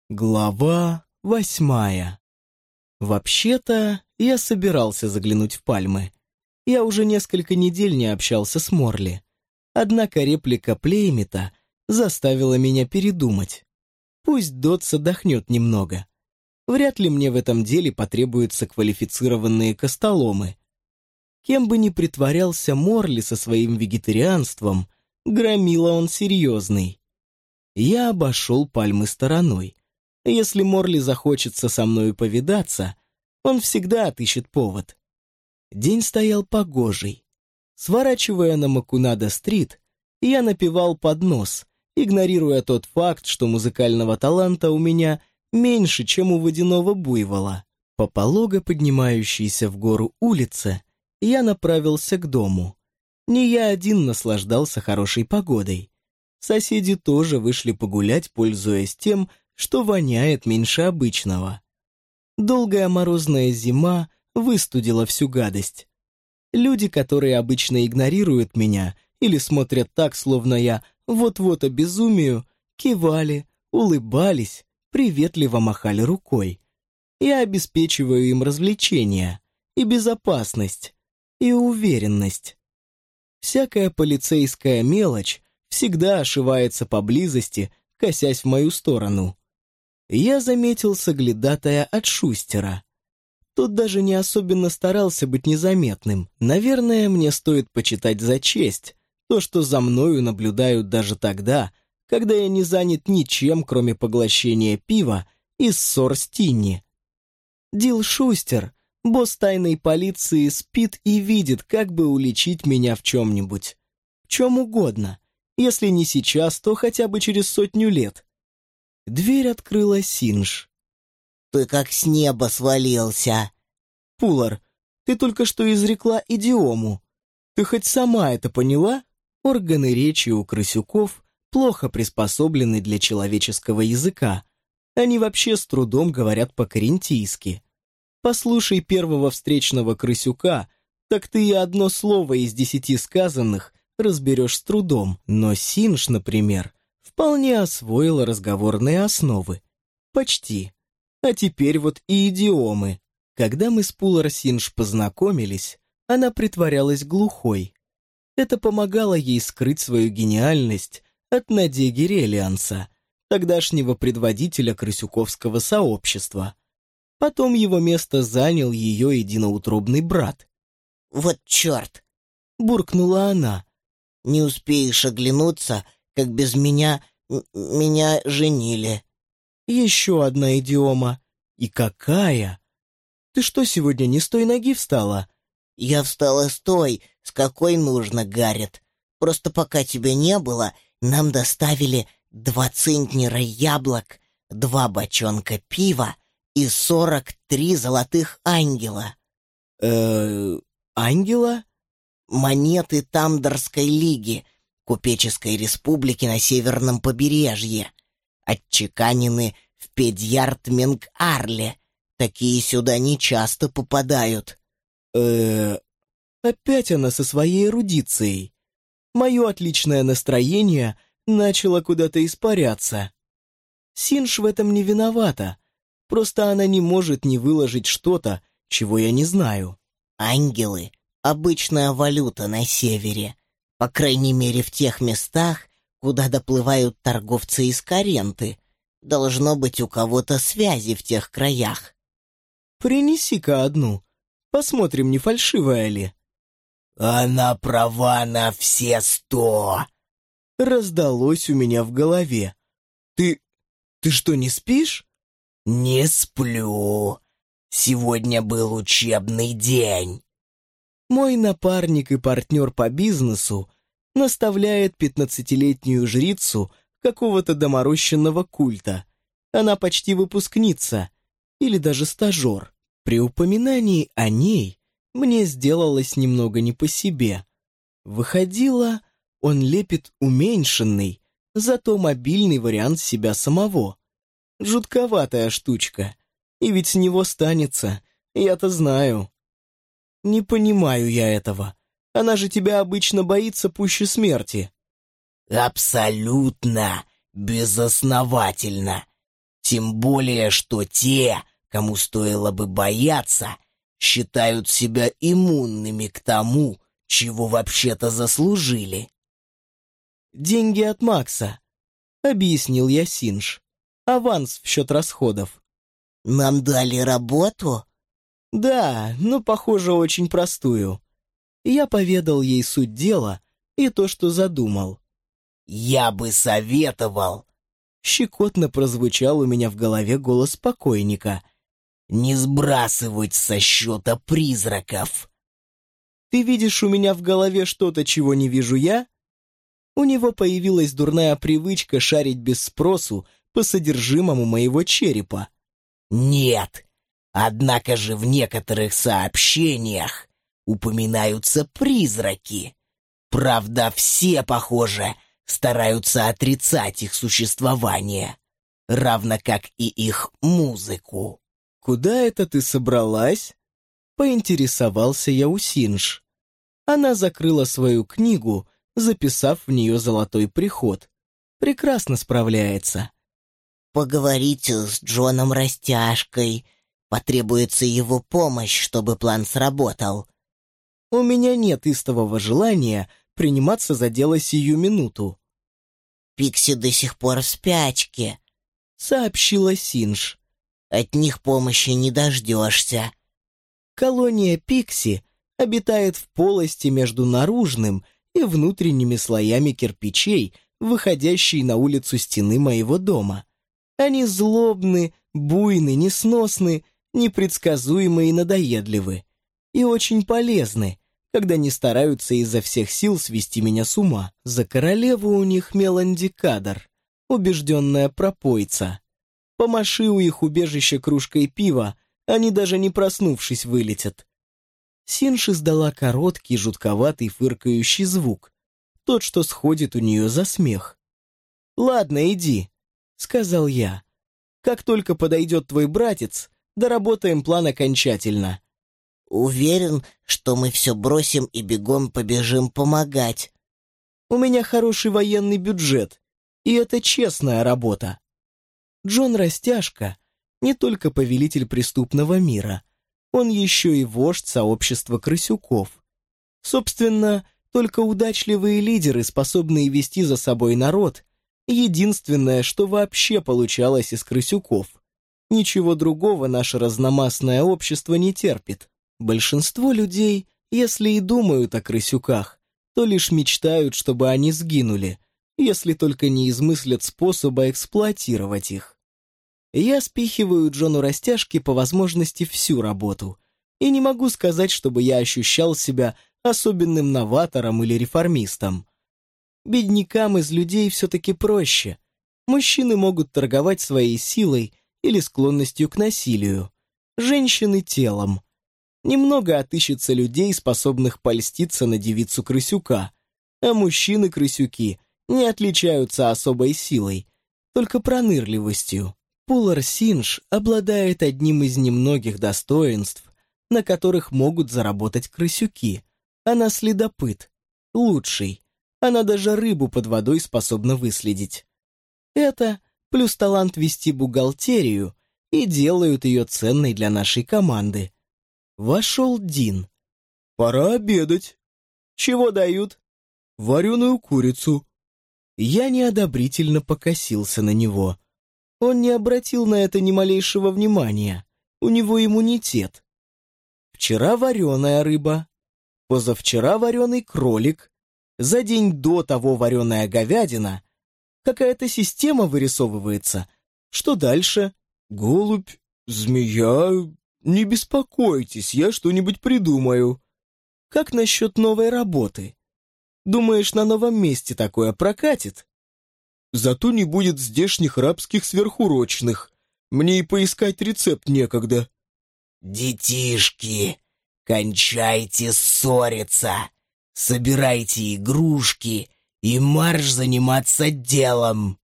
Глава 8. Вообще-то, я собирался заглянуть в Пальмы. Я уже несколько недель не общался с Морли. Однако реплика Плеймита заставила меня передумать. Пусть Дотс отдохнет немного. Вряд ли мне в этом деле потребуются квалифицированные костоломы. Кем бы ни притворялся Морли со своим вегетарианством, громила он серьезный. Я обошел Пальмы стороной. Если Морли захочется со мною повидаться, он всегда отыщет повод. День стоял погожий. Сворачивая на Макунадо-стрит, я напевал под нос, игнорируя тот факт, что музыкального таланта у меня меньше, чем у водяного буйвола. По полого поднимающейся в гору улице я направился к дому. Не я один наслаждался хорошей погодой. Соседи тоже вышли погулять, пользуясь тем, что воняет меньше обычного. Долгая морозная зима выстудила всю гадость. Люди, которые обычно игнорируют меня или смотрят так, словно я вот-вот обезумею, кивали, улыбались, приветливо махали рукой. Я обеспечиваю им развлечения, и безопасность, и уверенность. Всякая полицейская мелочь всегда ошивается поблизости, косясь в мою сторону. Я заметил соглядатая от Шустера. Тот даже не особенно старался быть незаметным. Наверное, мне стоит почитать за честь то, что за мною наблюдают даже тогда, когда я не занят ничем, кроме поглощения пива и ссор с Тинни. Дил Шустер, босс тайной полиции, спит и видит, как бы уличить меня в чем-нибудь. В чем угодно. Если не сейчас, то хотя бы через 100 лет. Дверь открыла Синж. «Ты как с неба свалился!» «Пулар, ты только что изрекла идиому. Ты хоть сама это поняла?» Органы речи у крысюков плохо приспособлены для человеческого языка. Они вообще с трудом говорят по-карентийски. Послушай первого встречного крысюка, так ты и одно слово из 10 сказанных разберешь с трудом. Но Синж, например, вполне освоила разговорные основы. Почти. А теперь вот и идиомы. Когда мы с Пулар Синж познакомились, она притворялась глухой. Это помогало ей скрыть свою гениальность от Надеги Релианса, тогдашнего предводителя крысюковского сообщества. Потом его место занял ее единоутробный брат. «Вот черт!» — буркнула она. «Не успеешь оглянуться, как без меня женили». Еще одна идиома. И какая! Ты что, сегодня не с той ноги встала? «Я встала с той, с какой нужно, Гаррет. Просто пока тебя не было, нам доставили 2 центнера яблок, 2 бочонка пива и 43 золотых ангела». Ангела? Монеты Тамдорской лиги, купеческой республики на северном побережье. Отчеканены в Педьярд-Менг-Арле. Такие сюда не часто попадают. Опять она со своей эрудицией. Мое отличное настроение начало куда-то испаряться. Синж в этом не виновата. Просто она не может не выложить что-то, чего я не знаю. Ангелы — обычная валюта на севере. По крайней мере, в тех местах, куда доплывают торговцы из Каренты. Должно быть у кого-то связи в тех краях. Принеси-ка одну. Посмотрим, не фальшивая ли. «Она права на все 100!» Раздалось у меня в голове. Ты что, не спишь? «Не сплю. Сегодня был учебный день». Мой напарник и партнер по бизнесу наставляет 15-летнюю жрицу какого-то доморощенного культа. Она почти выпускница, или даже стажер. При упоминании о ней мне сделалось немного не по себе. Выходило, он лепит уменьшенный, зато мобильный вариант себя самого. Жутковатая штучка. И ведь с него станется, я-то знаю. Не понимаю я этого. Она же тебя обычно боится пуще смерти. «Абсолютно безосновательно. Тем более, что те, кому стоило бы бояться, считают себя иммунными к тому, чего вообще-то заслужили. «Деньги от Макса», — объяснил я Синж. «Аванс в счет расходов». «Нам дали работу?» «Да, но, похоже, очень простую». Я поведал ей суть дела и то, что задумал. «Я бы советовал», — щекотно прозвучал у меня в голове голос покойника, «не сбрасывать со счета призраков». «Ты видишь у меня в голове что-то, чего не вижу я?» У него появилась дурная привычка шарить без спросу по содержимому моего черепа. «Нет, однако же в некоторых сообщениях упоминаются призраки. Правда, все, похоже, стараются отрицать их существование, равно как и их музыку». «Куда это ты собралась?» — поинтересовался я у Синж. Она закрыла свою книгу, записав в нее золотой приход. Прекрасно справляется. «Поговорите с Джоном Растяжкой. Потребуется его помощь, чтобы план сработал». У меня нет истового желания приниматься за дело сию минуту. «Пикси до сих пор в спячке», — сообщила Синж. «От них помощи не дождешься». Колония Пикси обитает в полости между наружным и внутренними слоями кирпичей, выходящей на улицу стены моего дома. Они злобны, буйны, несносны, непредсказуемы и надоедливы. И очень полезны, когда не стараются изо всех сил свести меня с ума. За королеву у них Меланди Кадр, убежденная пропойца. Помаши у их убежища кружкой пива, они даже не проснувшись вылетят. Синж издала короткий, жутковатый, фыркающий звук, тот, что сходит у нее за смех. «Ладно, иди», — сказал я. «Как только подойдет твой братец, доработаем план окончательно». «Уверен, что мы все бросим и бегом побежим помогать». «У меня хороший военный бюджет, и это честная работа». Джон Растяжка не только повелитель преступного мира, он еще и вождь сообщества крысюков. Собственно, только удачливые лидеры, способные вести за собой народ, единственное, что вообще получалось из крысюков. Ничего другого наше разномастное общество не терпит. Большинство людей, если и думают о крысюках, то лишь мечтают, чтобы они сгинули, если только не измыслят способа эксплуатировать их. Я спихиваю Джону Растяжке по возможности всю работу, и не могу сказать, чтобы я ощущал себя особенным новатором или реформистом. Беднякам из людей все-таки проще. Мужчины могут торговать своей силой или склонностью к насилию, женщины — телом. Немного отыщется людей, способных польститься на девицу-крысюка, а мужчины-крысюки не отличаются особой силой, только пронырливостью. Пулар Синж обладает одним из немногих достоинств, на которых могут заработать крысюки. Она следопыт, лучший. Она даже рыбу под водой способна выследить. Это, плюс талант вести бухгалтерию, и делают ее ценной для нашей команды. Вошел Дин. «Пора обедать». «Чего дают?» «Вареную курицу». Я неодобрительно покосился на него. Он не обратил на это ни малейшего внимания. У него иммунитет. Вчера вареная рыба, позавчера вареный кролик, за день до того вареная говядина. Какая-то система вырисовывается. Что дальше? Голубь, змея... Не беспокойтесь, я что-нибудь придумаю. Как насчет новой работы? Думаешь, на новом месте такое прокатит? Зато не будет здешних рабских сверхурочных. Мне и поискать рецепт некогда. «Детишки, кончайте ссориться, собирайте игрушки и марш заниматься делом».